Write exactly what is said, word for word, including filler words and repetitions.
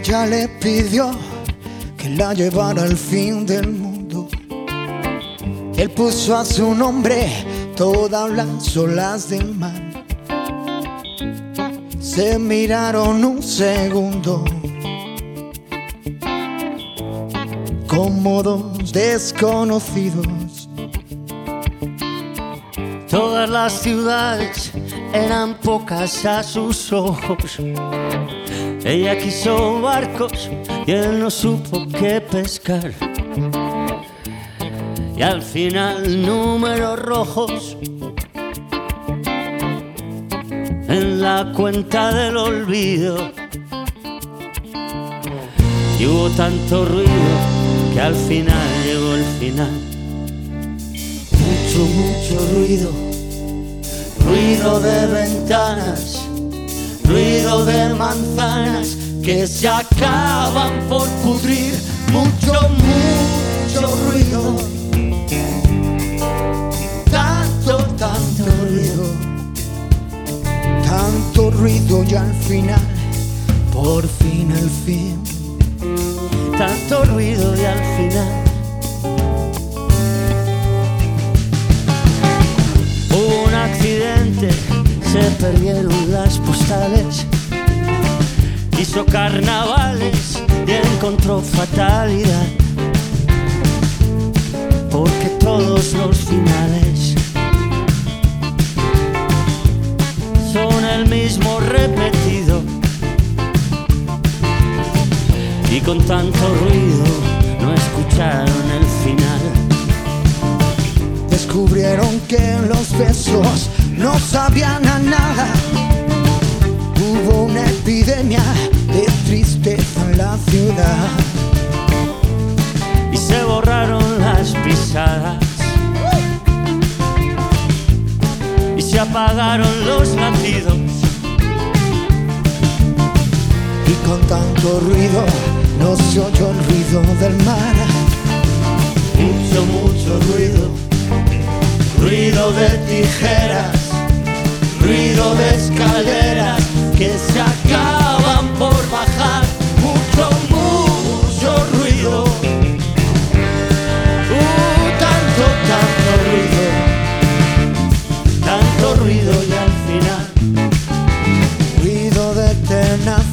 Ella le pidió que la llevara al fin del mundo. Él puso a su nombre todas las olas del mar. Se miraron un segundo como dos desconocidos. Todas las ciudades eran pocas a sus ojos. Ella quiso barcos y él no supo qué pescar. Y al final números rojos en la cuenta del olvido. Y hubo tanto ruido que al final llegó el final. Mucho, mucho ruido, ruido de ventanas, ruido de manzanas que se acaban por pudrir. Mucho, mucho ruido, tanto, tanto ruido, tanto ruido y al final, por fin el fin. Tanto ruido y al final hubo un accidente, se perdieron las postales. Hizo carnavales y encontró fatalidad, porque todos los finales son el mismo repetido. Y con tanto ruido no escucharon el final. Descubrieron que los besos no sabían a nada. Hubo una epidemia de tristeza en la ciudad. Y se borraron las pisadas y se apagaron los latidos. Y con tanto ruido no se oyó el ruido del mar. Mucho, mucho ruido, ruido de tijeras, ruido de escaleras que se acaban por bajar. Mucho, mucho ruido, uh, tanto, tanto ruido, tanto ruido y al final ruido de tenaz,